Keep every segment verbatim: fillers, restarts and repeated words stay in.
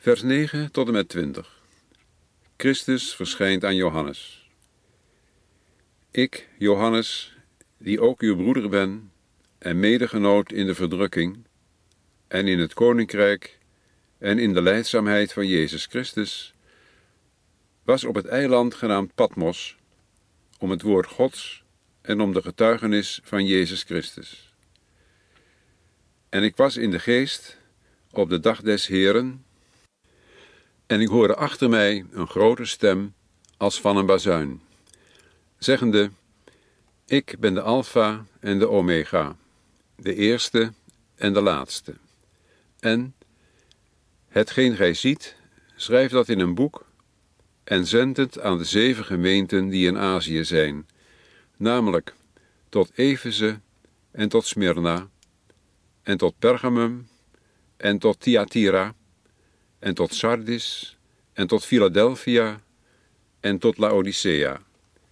Vers negen tot en met twintig. Christus verschijnt aan Johannes. Ik, Johannes, die ook uw broeder ben en medegenoot in de verdrukking en in het koninkrijk en in de lijdzaamheid van Jezus Christus, was op het eiland genaamd Patmos om het woord Gods en om de getuigenis van Jezus Christus. En ik was in de geest op de dag des Heeren, en ik hoorde achter mij een grote stem als van een bazuin, zeggende: Ik ben de Alpha en de Omega, de eerste en de laatste. En hetgeen gij ziet, schrijf dat in een boek en zend het aan de zeven gemeenten die in Azië zijn, namelijk tot Efeze en tot Smyrna en tot Pergamum en tot Thyatira en tot Sardis en tot Philadelphia en tot Laodicea.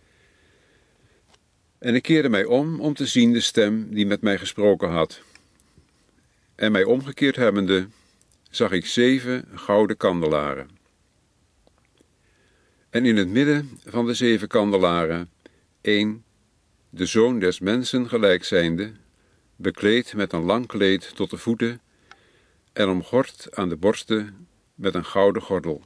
En ik keerde mij om om te zien de stem die met mij gesproken had. En mij omgekeerd hebbende, zag ik zeven gouden kandelaren. En in het midden van de zeven kandelaren één, de Zoon des Mensen gelijk zijnde, bekleed met een lang kleed tot de voeten en omgord aan de borsten met een gouden gordel.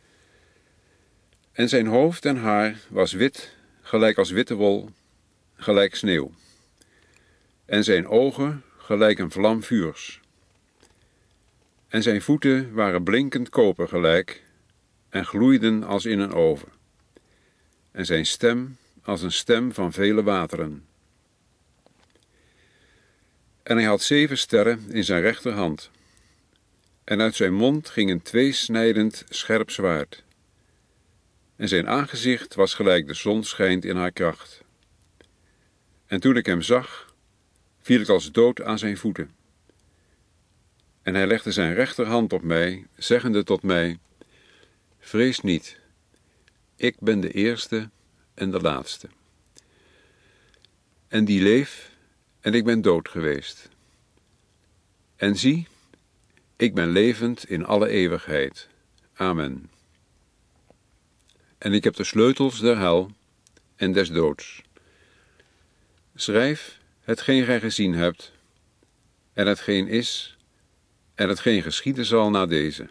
En zijn hoofd en haar was wit, gelijk als witte wol, gelijk sneeuw. En zijn ogen gelijk een vlam vuurs. En zijn voeten waren blinkend koper gelijk en gloeiden als in een oven. En zijn stem als een stem van vele wateren. En hij had zeven sterren in zijn rechterhand. En uit zijn mond ging een tweesnijdend scherp zwaard. En zijn aangezicht was gelijk de zon schijnt in haar kracht. En toen ik hem zag, viel ik als dood aan zijn voeten. En hij legde zijn rechterhand op mij, zeggende tot mij: Vrees niet, ik ben de eerste en de laatste. En die leef, en ik ben dood geweest. En zie, ik ben levend in alle eeuwigheid. Amen. En ik heb de sleutels der hel en des doods. Schrijf hetgeen gij gezien hebt, en hetgeen is, en hetgeen geschieden zal na deze.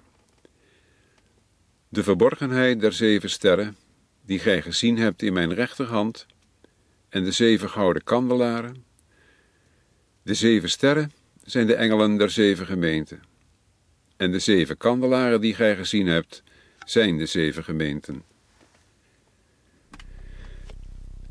De verborgenheid der zeven sterren, die gij gezien hebt in mijn rechterhand, en de zeven gouden kandelaren. De zeven sterren zijn de engelen der zeven gemeenten. En de zeven kandelaren die gij gezien hebt, zijn de zeven gemeenten.